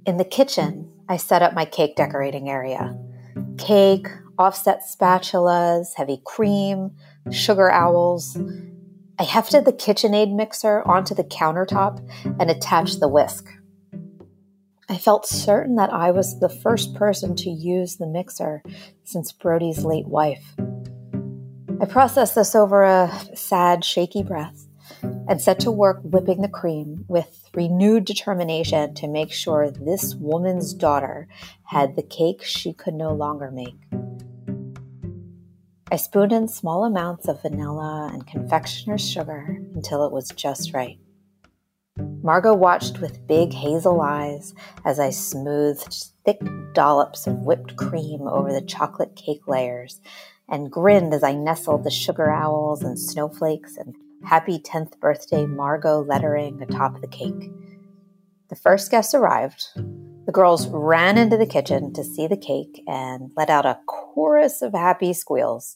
In the kitchen, I set up my cake decorating area. Cake, offset spatulas, heavy cream, sugar owls. I hefted the KitchenAid mixer onto the countertop and attached the whisk. I felt certain that I was the first person to use the mixer since Brody's late wife. I processed this over a sad, shaky breath and set to work whipping the cream with renewed determination to make sure this woman's daughter had the cake she could no longer make. I spooned in small amounts of vanilla and confectioner's sugar until it was just right. Margot watched with big hazel eyes as I smoothed thick dollops of whipped cream over the chocolate cake layers and grinned as I nestled the sugar owls and snowflakes and happy 10th birthday Margot lettering atop the cake. The first guest arrived. The girls ran into the kitchen to see the cake and let out a chorus of happy squeals.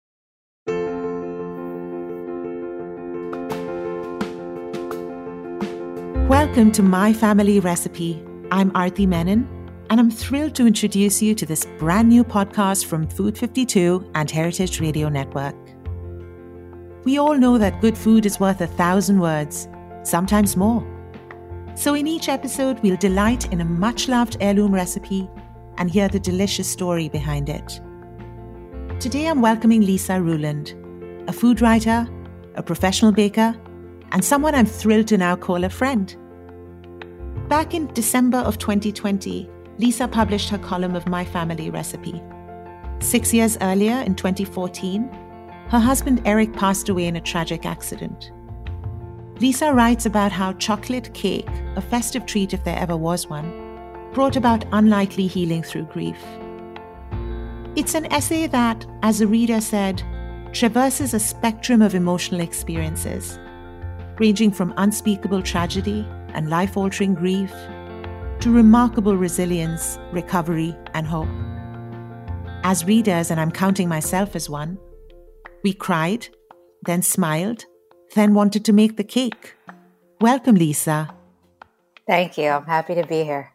Welcome to My Family Recipe. I'm Aarti Menon, and I'm thrilled to introduce you to this brand new podcast from Food 52 and Heritage Radio Network. We all know that good food is worth 1,000 words, sometimes more. So in each episode, we'll delight in a much-loved heirloom recipe and hear the delicious story behind it. Today, I'm welcoming Lisa Ruland, a food writer, a professional baker, and someone I'm thrilled to now call a friend. Back in December of 2020, Lisa published her column of My Family Recipe. 6 years earlier, in 2014, her husband Eric passed away in a tragic accident. Lisa writes about how chocolate cake, a festive treat if there ever was one, brought about unlikely healing through grief. It's an essay that, as a reader said, traverses a spectrum of emotional experiences, ranging from unspeakable tragedy and life-altering grief to remarkable resilience, recovery, and hope. As readers, and I'm counting myself as one, we cried, then smiled, then wanted to make the cake. Welcome, Lisa. Thank you. I'm happy to be here.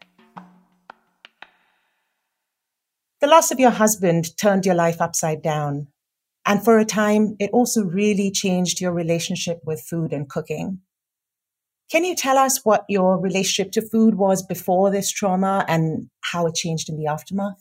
The loss of your husband turned your life upside down. And for a time, it also really changed your relationship with food and cooking. Can you tell us what your relationship to food was before this trauma and how it changed in the aftermath?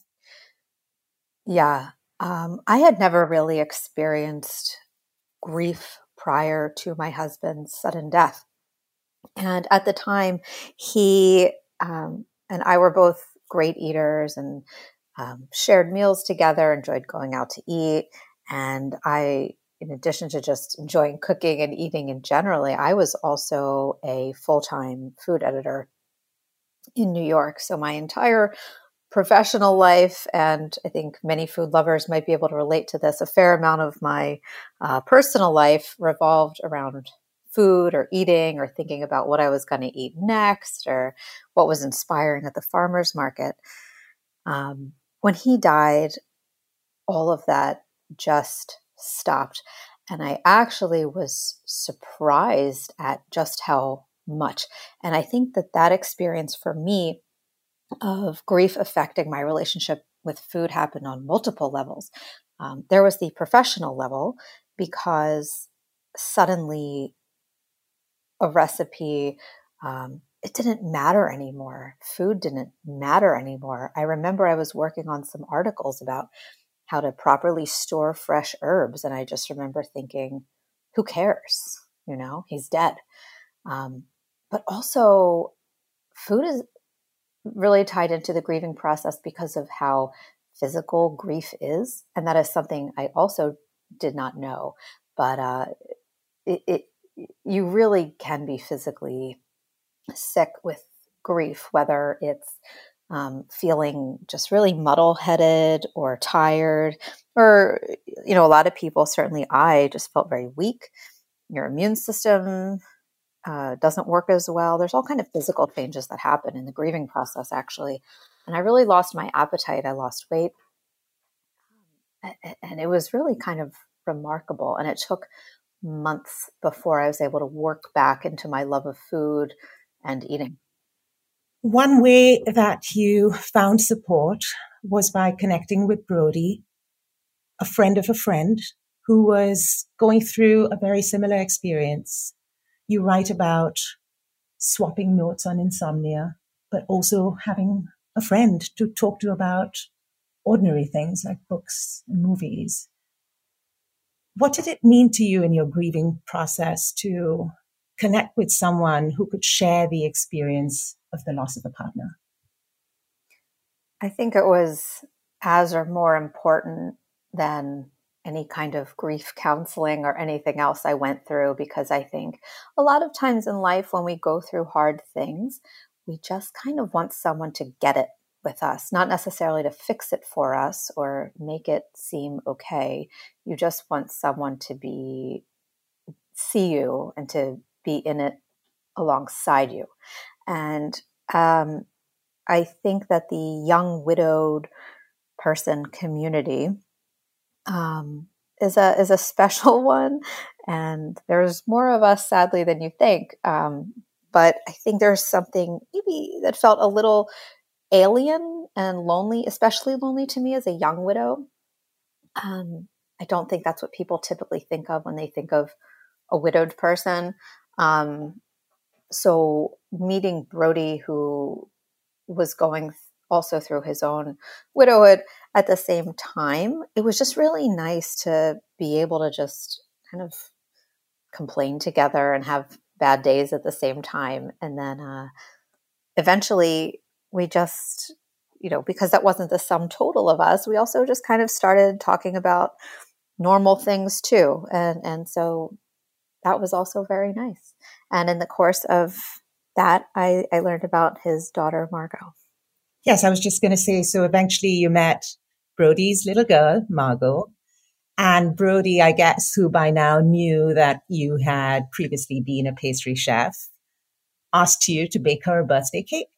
Yeah, I had never really experienced grief prior to my husband's sudden death. And at the time, he and I were both great eaters and shared meals together, enjoyed going out to eat. And I, in addition to just enjoying cooking and eating in generally, I was also a full-time food editor in New York. So my entire professional life, and I think many food lovers might be able to relate to this, a fair amount of my personal life revolved around food or eating or thinking about what I was going to eat next or what was inspiring at the farmer's market. When he died, all of that just stopped. And I actually was surprised at just how much. And I think that that experience for me of grief affecting my relationship with food happened on multiple levels. There was the professional level because suddenly a recipe, it didn't matter anymore. Food didn't matter anymore. I remember I was working on some articles about how to properly store fresh herbs. And I just remember thinking, who cares? You know, he's dead. But also food is really tied into the grieving process because of how physical grief is. And that is something I also did not know, but you really can be physically sick with grief, whether it's feeling just really muddle-headed or tired, or, you know, a lot of people, certainly I just felt very weak. Your immune system doesn't work as well. There's all kind of physical changes that happen in the grieving process, actually. And I really lost my appetite. I lost weight. And it was really kind of remarkable. And it took months before I was able to work back into my love of food and eating. One way that you found support was by connecting with Brody, a friend of a friend who was going through a very similar experience. You write about swapping notes on insomnia, but also having a friend to talk to about ordinary things like books and movies. What did it mean to you in your grieving process to connect with someone who could share the experience of the loss of a partner? I think it was as or more important than any kind of grief counseling or anything else I went through, because I think a lot of times in life when we go through hard things, we just kind of want someone to get it with us, not necessarily to fix it for us or make it seem okay. You just want someone to see you and to be in it alongside you. And I think that the young widowed person community is a special one, and there's more of us, sadly, than you think. But I think there's something maybe that felt a little alien and lonely, especially lonely to me as a young widow. I don't think that's what people typically think of when they think of a widowed person. So meeting Brody, who was going also through his own widowhood at the same time, it was just really nice to be able to just kind of complain together and have bad days at the same time. And then eventually we just, because that wasn't the sum total of us, we also just kind of started talking about normal things too. And so that was also very nice. And in the course of that, I learned about his daughter, Margot. Yes, I was just going to say, so eventually you met Brody's little girl, Margot, and Brody, I guess, who by now knew that you had previously been a pastry chef, asked you to bake her a birthday cake.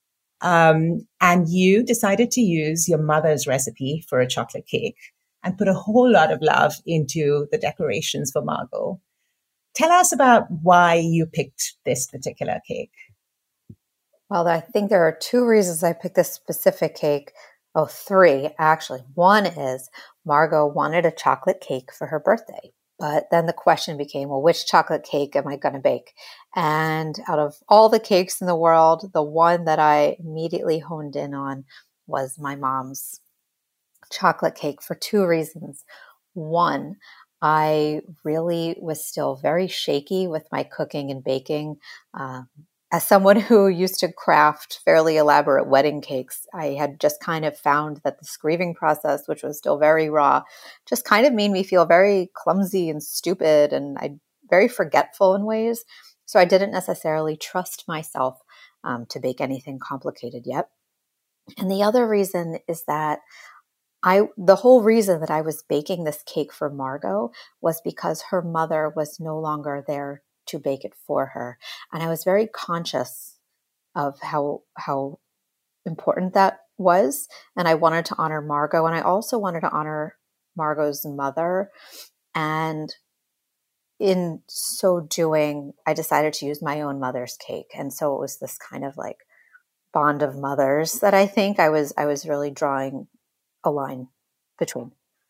And you decided to use your mother's recipe for a chocolate cake and put a whole lot of love into the decorations for Margot. Tell us about why you picked this particular cake. Well, I think there are two reasons I picked this specific cake. Oh, three, actually. One is Margot wanted a chocolate cake for her birthday. But then the question became, well, which chocolate cake am I going to bake? And out of all the cakes in the world, the one that I immediately honed in on was my mom's chocolate cake for two reasons. One, I really was still very shaky with my cooking and baking. As someone who used to craft fairly elaborate wedding cakes, I had just kind of found that this grieving process, which was still very raw, just kind of made me feel very clumsy and stupid, and I very forgetful in ways. So I didn't necessarily trust myself to bake anything complicated yet. And the other reason is that the whole reason that I was baking this cake for Margot was because her mother was no longer there to bake it for her. And I was very conscious of how important that was. And I wanted to honor Margot. And I also wanted to honor Margot's mother. And in so doing, I decided to use my own mother's cake. And so it was this kind of like bond of mothers that I think I was really drawing a line between.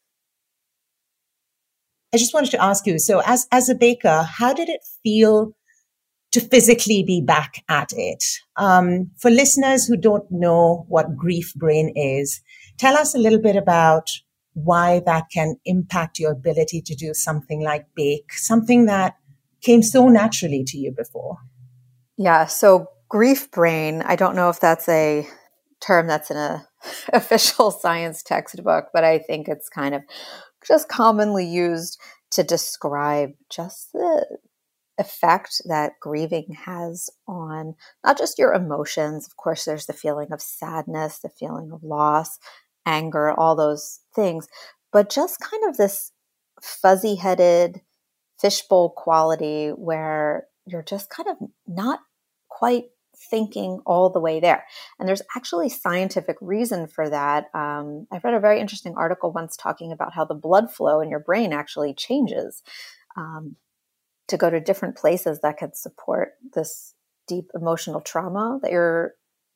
I just wanted to ask you, so as a baker, how did it feel to physically be back at it? For listeners who don't know what grief brain is, tell us a little bit about why that can impact your ability to do something like bake, something that came so naturally to you before. Yeah, so grief brain, I don't know if that's a term that's in a official science textbook, but I think it's kind of just commonly used to describe just the effect that grieving has on not just your emotions. Of course, there's the feeling of sadness, the feeling of loss, anger, all those things, but just kind of this fuzzy-headed fishbowl quality where you're just kind of not quite thinking all the way there. And there's actually scientific reason for that. I've read a very interesting article once talking about how the blood flow in your brain actually changes to go to different places that can support this deep emotional trauma that you're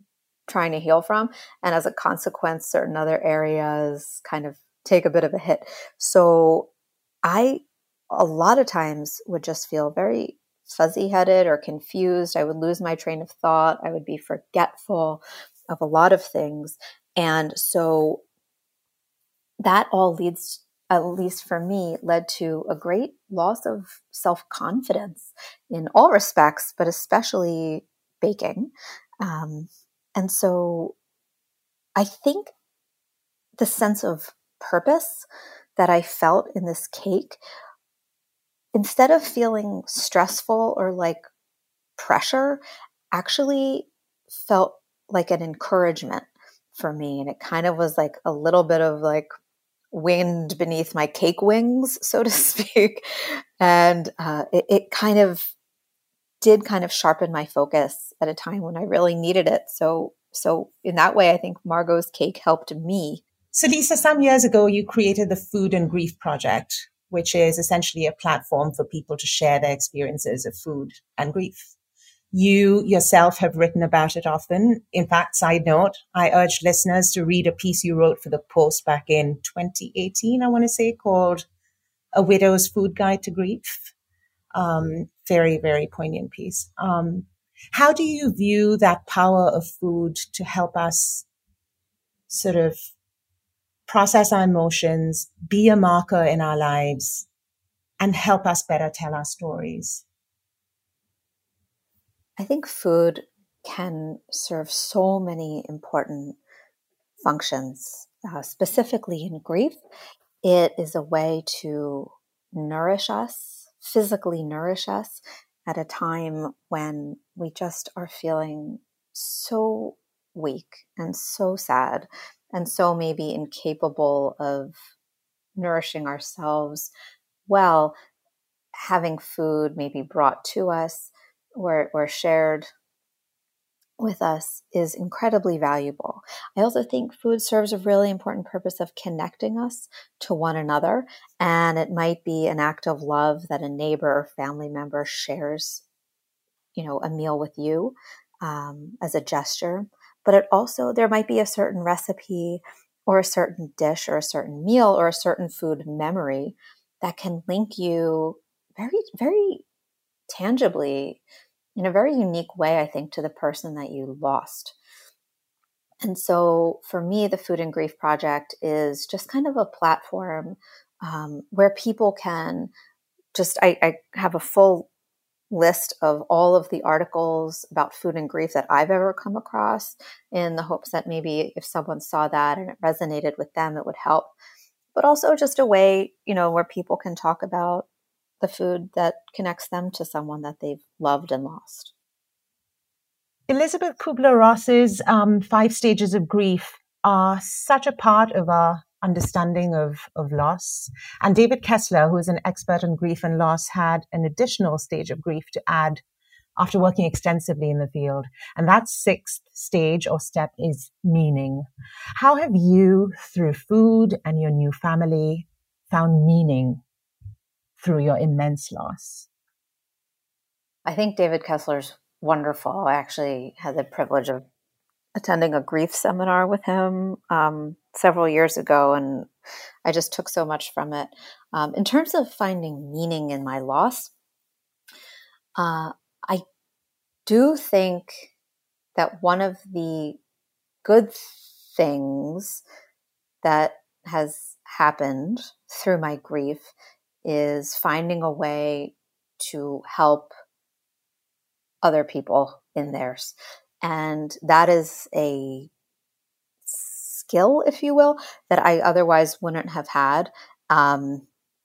trying to heal from. And as a consequence, certain other areas kind of take a bit of a hit. So I, a lot of times, would just feel very fuzzy headed or confused. I would lose my train of thought. I would be forgetful of a lot of things. And so that all leads, at least for me, led to a great loss of self-confidence in all respects, but especially baking. And so I think the sense of purpose that I felt in this cake, instead of feeling stressful or like pressure, actually felt like an encouragement for me. And it kind of was like a little bit of like wind beneath my cake wings, so to speak. And it kind of did kind of sharpen my focus at a time when I really needed it. So in that way, I think Margot's cake helped me. So Lisa, some years ago, you created the Food and Grief Project, which is essentially a platform for people to share their experiences of food and grief. You yourself have written about it often. In fact, side note, I urge listeners to read a piece you wrote for the Post back in 2018, I want to say, called A Widow's Food Guide to Grief. Very, very poignant piece. How do you view that power of food to help us sort of process our emotions, be a marker in our lives, and help us better tell our stories? I think food can serve so many important functions, specifically in grief. It is a way to nourish us, physically nourish us at a time when we just are feeling so weak and so sad and so maybe incapable of nourishing ourselves well. Having food maybe brought to us or shared with us is incredibly valuable. I also think food serves a really important purpose of connecting us to one another. And it might be an act of love that a neighbor or family member shares, a meal with you as a gesture. But it also, there might be a certain recipe or a certain dish or a certain meal or a certain food memory that can link you very, very tangibly in a very unique way, I think, to the person that you lost. And so for me, the Food and Grief Project is just kind of a platform where people can I have a full list of all of the articles about food and grief that I've ever come across, in the hopes that maybe if someone saw that and it resonated with them, it would help. But also just a way, where people can talk about the food that connects them to someone that they've loved and lost. Elizabeth Kubler-Ross's 5 stages of grief are such a part of our understanding of loss. And David Kessler, who is an expert on grief and loss, had an additional stage of grief to add after working extensively in the field. And that 6th stage or step is meaning. How have you, through food and your new family, found meaning through your immense loss? I think David Kessler's wonderful. I actually had the privilege of attending a grief seminar with him several years ago, and I just took so much from it. In terms of finding meaning in my loss, I do think that one of the good things that has happened through my grief is finding a way to help other people in theirs. And that is a skill, if you will, that I otherwise wouldn't have had. And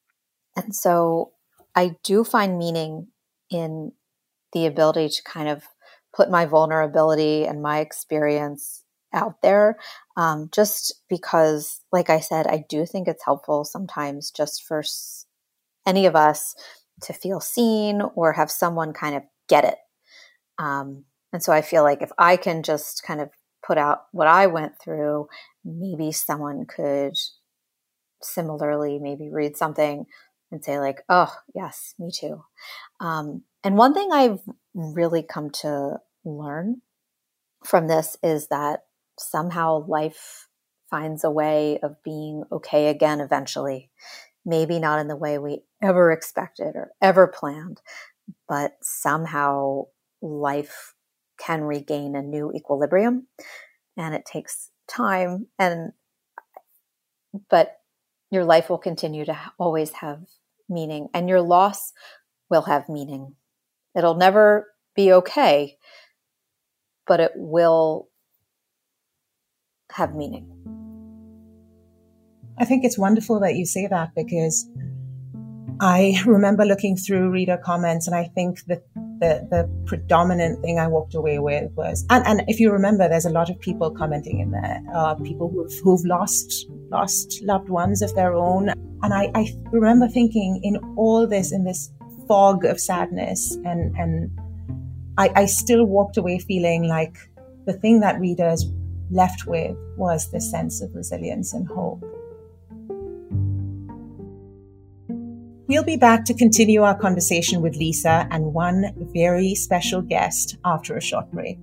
so I do find meaning in the ability to kind of put my vulnerability and my experience out there, just because, like I said, I do think it's helpful sometimes just for any of us to feel seen or have someone kind of get it. And so I feel like if I can just kind of put out what I went through, maybe someone could similarly maybe read something and say like, oh, yes, me too. And one thing I've really come to learn from this is that somehow life finds a way of being okay again eventually. Maybe not in the way we ever expected or ever planned, but somehow life can regain a new equilibrium, and it takes time, but your life will continue to always have meaning, and your loss will have meaning. It'll never be okay, but it will have meaning. I think it's wonderful that you say that, because I remember looking through reader comments, and I think that the predominant thing I walked away with was, and if you remember, there's a lot of people commenting in there, people who've lost loved ones of their own. And I remember thinking, in all this, in this fog of sadness, and I still walked away feeling like the thing that readers left with was this sense of resilience and hope. We'll be back to continue our conversation with Lisa and one very special guest after a short break.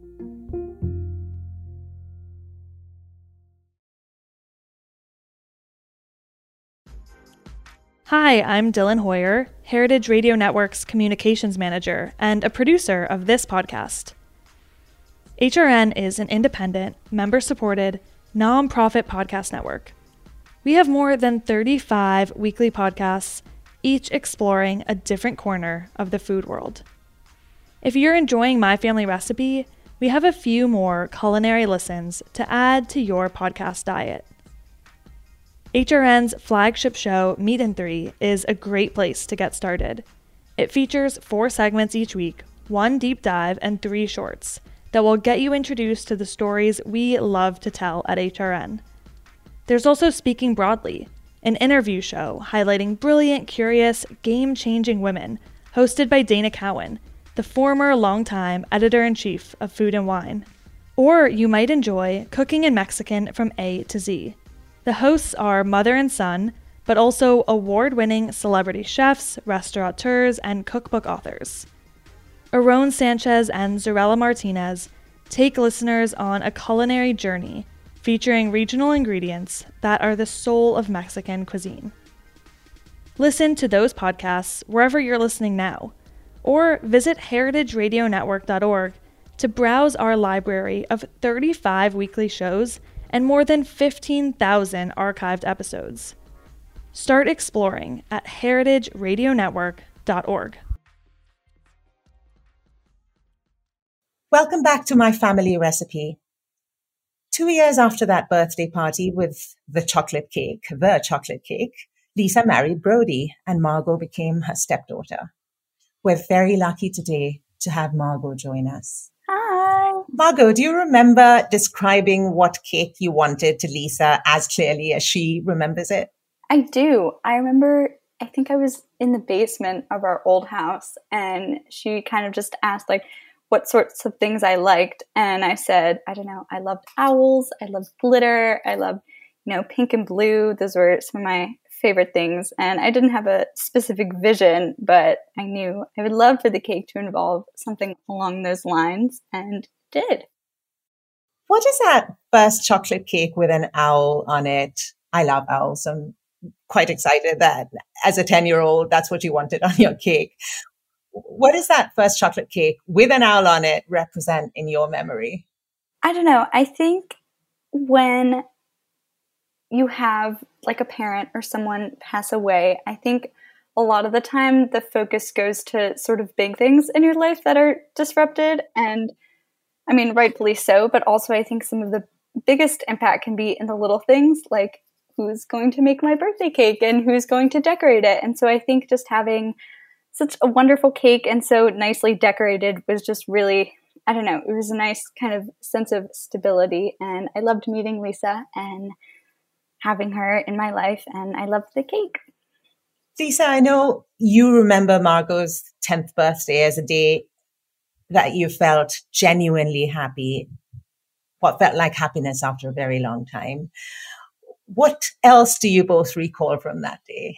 Hi, I'm Dylan Hoyer, Heritage Radio Network's communications manager and a producer of this podcast. HRN is an independent, member-supported, nonprofit podcast network. We have more than 35 weekly podcasts, each exploring a different corner of the food world. If you're enjoying My Family Recipe, we have a few more culinary listens to add to your podcast diet. HRN's flagship show, Meat and Three, is a great place to get started. It features 4 segments each week, 1 deep dive and 3 shorts that will get you introduced to the stories we love to tell at HRN. There's also Speaking Broadly, an interview show highlighting brilliant, curious, game-changing women, hosted by Dana Cowan, the former longtime editor-in-chief of Food and Wine. Or you might enjoy Cooking in Mexican from A to Z. The hosts are mother and son, but also award-winning celebrity chefs, restaurateurs, and cookbook authors. Aarón Sanchez and Zarela Martinez take listeners on a culinary journey featuring regional ingredients that are the soul of Mexican cuisine. Listen to those podcasts wherever you're listening now, or visit heritageradionetwork.org to browse our library of 35 weekly shows and more than 15,000 archived episodes. Start exploring at heritageradionetwork.org. Welcome back to My Family Recipe. 2 years after that birthday party with the chocolate cake, Lisa married Brody and Margot became her stepdaughter. We're very lucky today to have Margot join us. Hi. Margot, do you remember describing what cake you wanted to Lisa as clearly as she remembers it? I do. I remember, I think I was in the basement of our old house and she kind of just asked what sorts of things I liked. And I said, I don't know, I loved owls, I loved glitter, I loved, pink and blue. Those were some of my favorite things. And I didn't have a specific vision, but I knew I would love for the cake to involve something along those lines, and it did. What is that first chocolate cake with an owl on it? I love owls. I'm quite excited that as a 10-year-old, that's what you wanted on your cake. What does that first chocolate cake with an owl on it represent in your memory? I don't know. I think when you have a parent or someone pass away, I think a lot of the time the focus goes to sort of big things in your life that are disrupted. And I mean, rightfully so, but also I think some of the biggest impact can be in the little things, like who's going to make my birthday cake and who's going to decorate it. And so I think just having such a wonderful cake and so nicely decorated was just really, I don't know, it was a nice kind of sense of stability. And I loved meeting Lisa and having her in my life, and I loved the cake. Lisa, I know you remember Margot's 10th birthday as a day that you felt genuinely happy, what felt like happiness after a very long time. What else do you both recall from that day?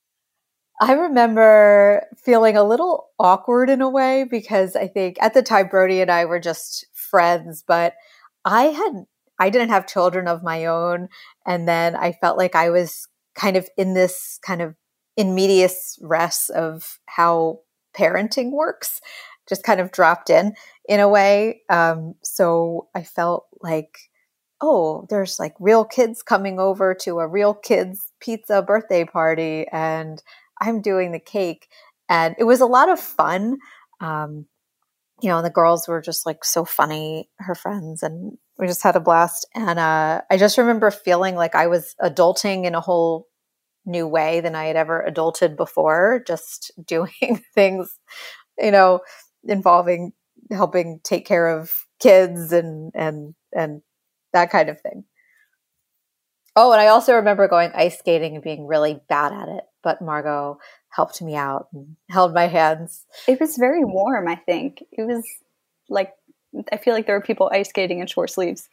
I remember feeling a little awkward in a way, because I think at the time Brody and I were just friends, but I didn't have children of my own. And then I felt like I was kind of in this kind of in medias res of how parenting works, just kind of dropped in a way. So I felt like, oh, there's like real kids coming over to a real kids pizza birthday party and I'm doing the cake. And it was a lot of fun. And the girls were just like so funny, her friends, and we just had a blast. And I just remember feeling like I was adulting in a whole new way than I had ever adulted before, just doing things, involving helping take care of kids and that kind of thing. Oh, and I also remember going ice skating and being really bad at it, but Margot helped me out and held my hands. It was very warm, I think. It was like, I feel like there were people ice skating in short sleeves.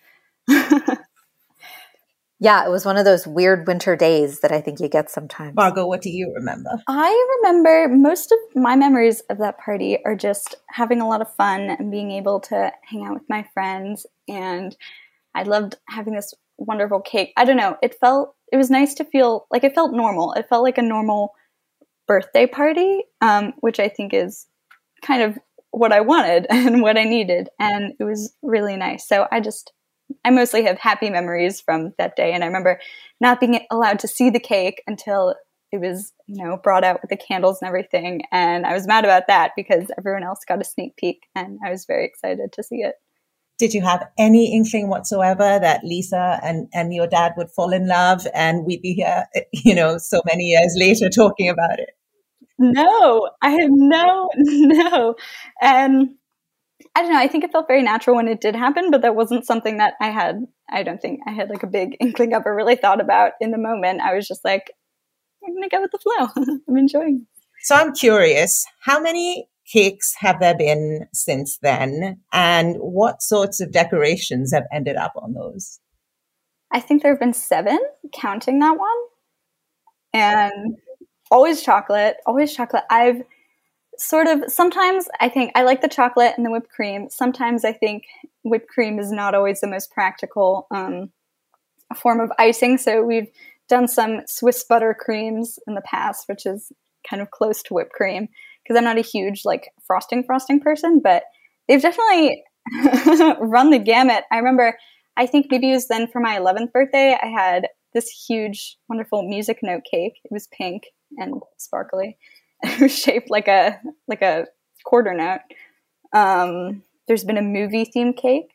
Yeah, it was one of those weird winter days that I think you get sometimes. Margot, what do you remember? I remember most of my memories of that party are just having a lot of fun and being able to hang out with my friends. And I loved having this wonderful cake. I don't know. It was nice to feel like it felt normal. It felt like a normal birthday party, which I think is kind of what I wanted and what I needed. And it was really nice. So I mostly have happy memories from that day. And I remember not being allowed to see the cake until it was, brought out with the candles and everything. And I was mad about that because everyone else got a sneak peek and I was very excited to see it. Did you have any inkling whatsoever that Lisa and your dad would fall in love and we'd be here, so many years later talking about it? No, I had no. And I don't know. I think it felt very natural when it did happen, but that wasn't something that I don't think I had like a big inkling of or really thought about in the moment. I was just like, I'm going to go with the flow. I'm enjoying it. So I'm curious, how many cakes have there been since then? And what sorts of decorations have ended up on those? I think there have been 7, counting that one. And always chocolate. I've sometimes I think I like the chocolate and the whipped cream. Sometimes I think whipped cream is not always the most practical form of icing. So we've done some Swiss butter creams in the past, which is kind of close to whipped cream because I'm not a huge like frosting person, but they've definitely run the gamut. I remember, I think maybe it was then for my 11th birthday, I had this huge, wonderful music note cake. It was pink and sparkly. It was shaped like a quarter note. There's been a movie themed cake.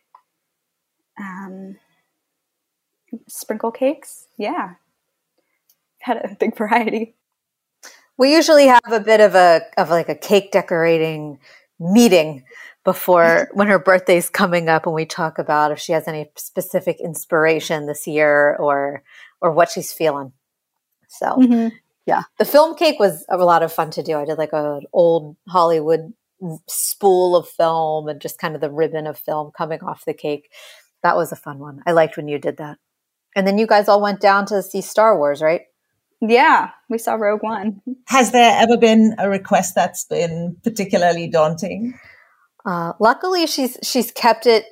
Sprinkle cakes. Yeah. Had a big variety. We usually have a bit of a cake decorating meeting before when her birthday's coming up and we talk about if she has any specific inspiration this year or what she's feeling. So yeah, the film cake was a lot of fun to do. I did like an old Hollywood spool of film and just kind of the ribbon of film coming off the cake. That was a fun one. I liked when you did that. And then you guys all went down to see Star Wars, right? Yeah, we saw Rogue One. Has there ever been a request that's been particularly daunting? Luckily, she's kept it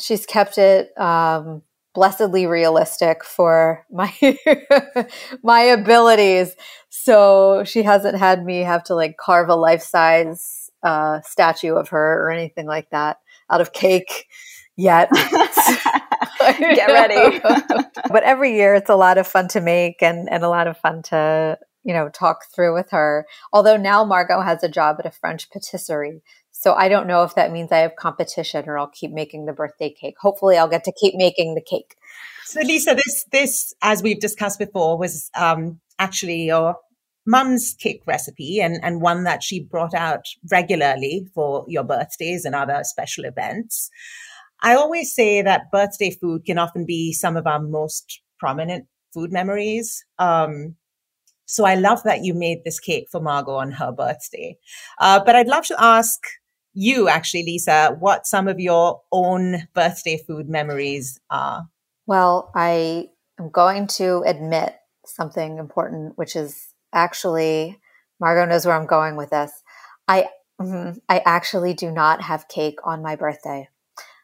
blessedly realistic for my my abilities. So she hasn't had me have to like carve a life-size statue of her or anything like that out of cake yet. Get ready. But every year it's a lot of fun to make and a lot of fun to, talk through with her. Although now Margot has a job at a French patisserie. So I don't know if that means I have competition or I'll keep making the birthday cake. Hopefully I'll get to keep making the cake. So Lisa, this as we've discussed before, was actually your mum's cake recipe and one that she brought out regularly for your birthdays and other special events. I always say that birthday food can often be some of our most prominent food memories. So I love that you made this cake for Margot on her birthday. But I'd love to ask you, actually, Lisa, what some of your own birthday food memories are. Well, I am going to admit something important, which is actually, Margot knows where I'm going with this. I actually do not have cake on my birthday.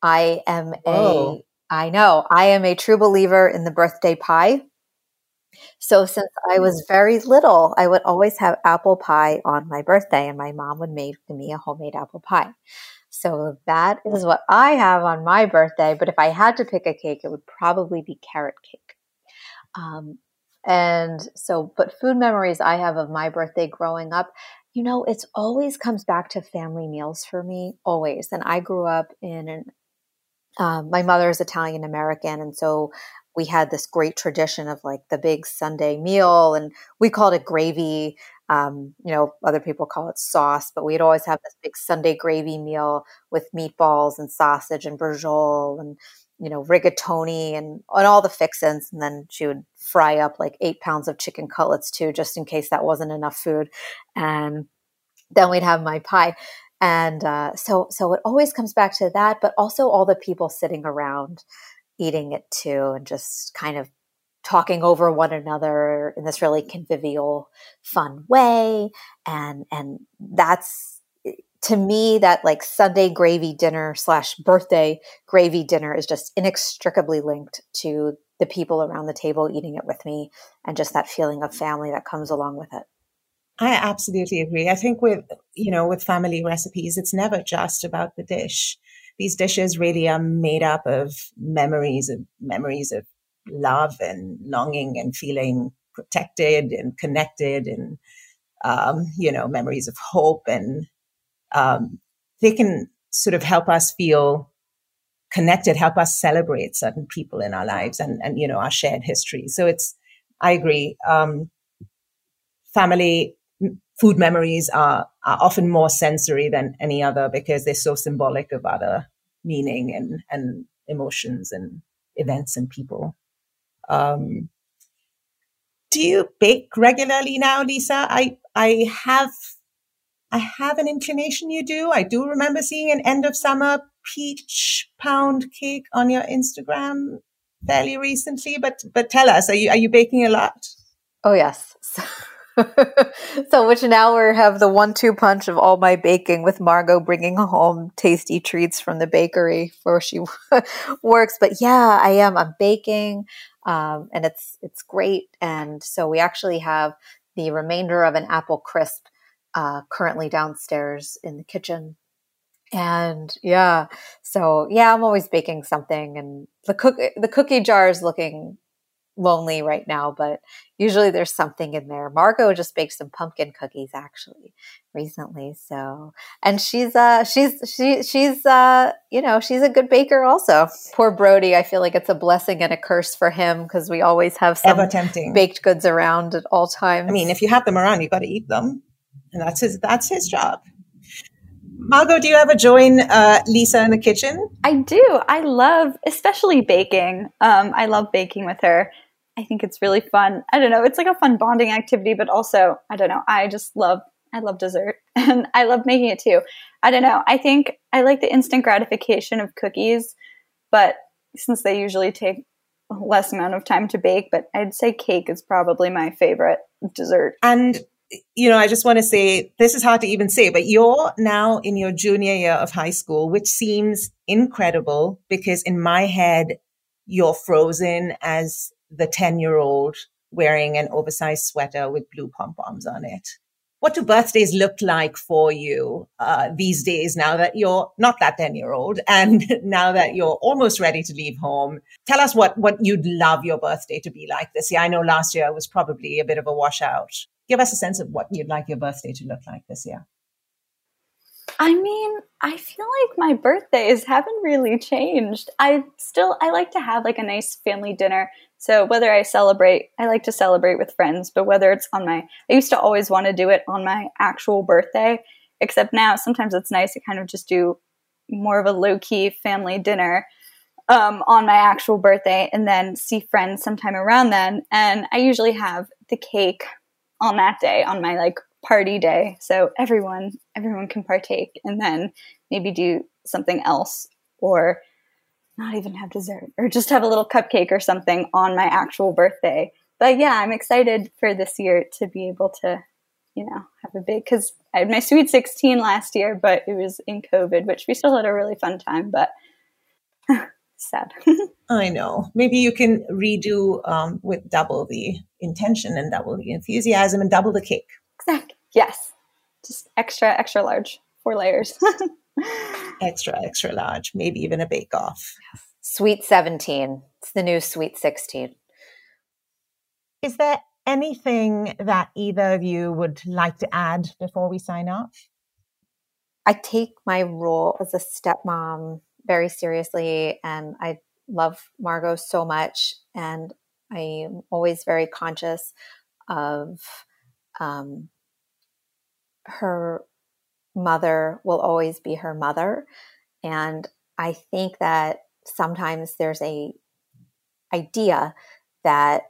Whoa. I know, I am a true believer in the birthday pie. So since I was very little, I would always have apple pie on my birthday, and my mom would make me a homemade apple pie. So that is what I have on my birthday. But if I had to pick a cake, it would probably be carrot cake. Um, and so, but food memories I have of my birthday growing up, it's always comes back to family meals for me, always. And I grew up my mother is Italian American. And so we had this great tradition of like the big Sunday meal, and we called it gravy. Other people call it sauce, but we'd always have this big Sunday gravy meal with meatballs and sausage and brujol and, rigatoni and all the fixins. And then she would fry up like 8 pounds of chicken cutlets too, just in case that wasn't enough food. And then we'd have my pie. And so it always comes back to that, but also all the people sitting around eating it too, and just kind of talking over one another in this really convivial, fun way. And that's, to me, that like Sunday gravy dinner / birthday gravy dinner is just inextricably linked to the people around the table eating it with me, and just that feeling of family that comes along with it. I absolutely agree. I think with family recipes, it's never just about the dish. These dishes really are made up of memories of love and longing and feeling protected and connected, and, memories of hope. And they can sort of help us feel connected, help us celebrate certain people in our lives and our shared history. So I agree. Family food memories are often more sensory than any other, because they're so symbolic of other meaning and emotions and events and people. Do you bake regularly now, Lisa? I have an inclination you do. I do remember seeing an end of summer peach pound cake on your Instagram fairly recently, but tell us, are you baking a lot? Oh yes. So which now we have the 1-2 punch of all my baking, with Margot bringing home tasty treats from the bakery where she works. But yeah, I'm baking, and it's great. And so we actually have the remainder of an apple crisp currently downstairs in the kitchen. And yeah, so yeah, I'm always baking something, and the cookie jar is looking lonely right now, but usually there's something in there. Margot just baked some pumpkin cookies actually recently. So, and she's a good baker also. Poor Brody. I feel like it's a blessing and a curse for him, because we always have some ever tempting baked goods around at all times. I mean, if you have them around, you got to eat them, and that's his job. Margot, do you ever join Lisa in the kitchen? I do. I love, especially baking. I love baking with her. I think it's really fun. I don't know. It's like a fun bonding activity, but also, I don't know. I love dessert, and I love making it too. I don't know. I think I like the instant gratification of cookies, but since they usually take a less amount of time to bake, but I'd say cake is probably my favorite dessert. And I just want to say, this is hard to even say, but you're now in your junior year of high school, which seems incredible, because in my head, you're frozen as the 10-year-old wearing an oversized sweater with blue pom-poms on it. What do birthdays look like for you these days, now that you're not that 10-year-old and now that you're almost ready to leave home? Tell us what you'd love your birthday to be like this year. I know last year was probably a bit of a washout. Give us a sense of what you'd like your birthday to look like this year. I mean, I feel like my birthdays haven't really changed. I like to have like a nice family dinner. So whether I like to celebrate with friends, but whether it's I used to always want to do it on my actual birthday, except now sometimes it's nice to kind of just do more of a low-key family dinner on my actual birthday, and then see friends sometime around then. And I usually have the cake on that day, on my like party day, so everyone can partake, and then maybe do something else, or not even have dessert, or just have a little cupcake or something on my actual birthday. But yeah, I'm excited for this year to be able to, have a big, because I had my Sweet 16 last year, but it was in COVID, which we still had a really fun time. But sad. I know. Maybe you can redo with double the intention and double the enthusiasm and double the cake. Exactly. Yes. Just extra large, 4 layers. Extra large, maybe even a bake-off. Sweet 17. It's the new sweet 16. Is there anything that either of you would like to add before we sign off? I take my role as a stepmom very seriously, and I love Margot so much, and I am always very conscious of her mother will always be her mother. And I think that sometimes there's a idea that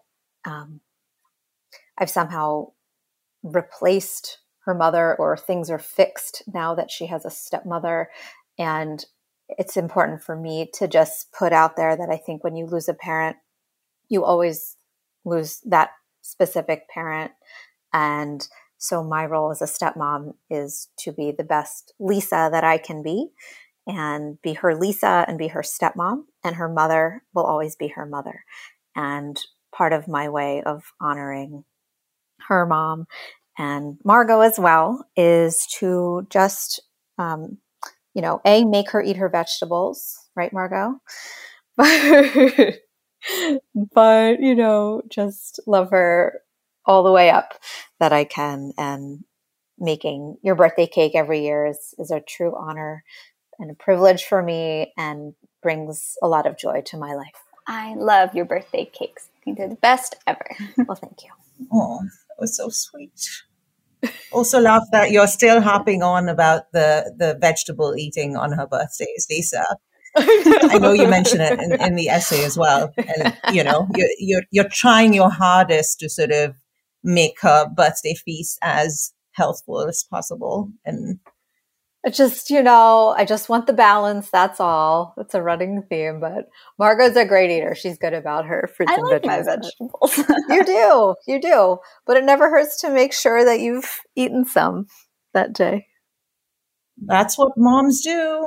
I've somehow replaced her mother, or things are fixed now that she has a stepmother. And it's important for me to just put out there that I think when you lose a parent, you always lose that specific parent. And so my role as a stepmom is to be the best Lisa that I can be, and be her Lisa and be her stepmom, and her mother will always be her mother. And part of my way of honoring her mom and Margot as well is to just, make her eat her vegetables, right, Margot? But, just love her all the way up that I can. And making your birthday cake every year is a true honor and a privilege for me, and brings a lot of joy to my life. I love your birthday cakes. I think they're the best ever. Well, thank you. Oh, that was so sweet. Also love that you're still harping on about the vegetable eating on her birthdays, Lisa. I know you mention it in the essay as well. And, you're trying your hardest to sort of make her birthday feast as healthful as possible. And It's just, I just want the balance. That's all. It's a running theme, but Margot's a great eater. She's good about her fruits and vegetables. I like my vegetables. You do. But it never hurts to make sure that you've eaten some that day. That's what moms do.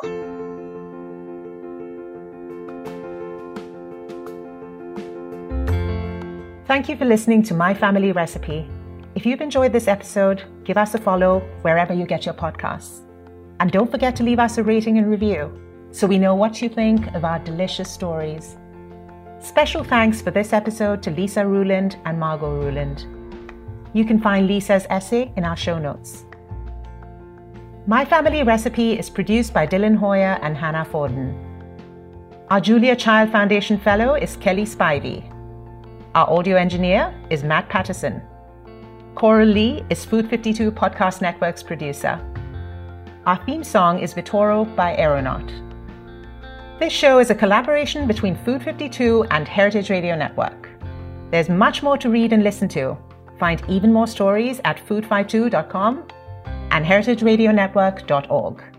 Thank you for listening to My Family Recipe. If you've enjoyed this episode, give us a follow wherever you get your podcasts. And don't forget to leave us a rating and review so we know what you think of our delicious stories. Special thanks for this episode to Lisa Ruland and Margot Ruland. You can find Lisa's essay in our show notes. My Family Recipe is produced by Dylan Hoyer and Hannah Forden. Our Julia Child Foundation Fellow is Kelly Spivey. Our audio engineer is Matt Patterson. Coral Lee is Food 52 Podcast Network's producer. Our theme song is Vitoro by Aeronaut. This show is a collaboration between Food 52 and Heritage Radio Network. There's much more to read and listen to. Find even more stories at food52.com and heritageradionetwork.org.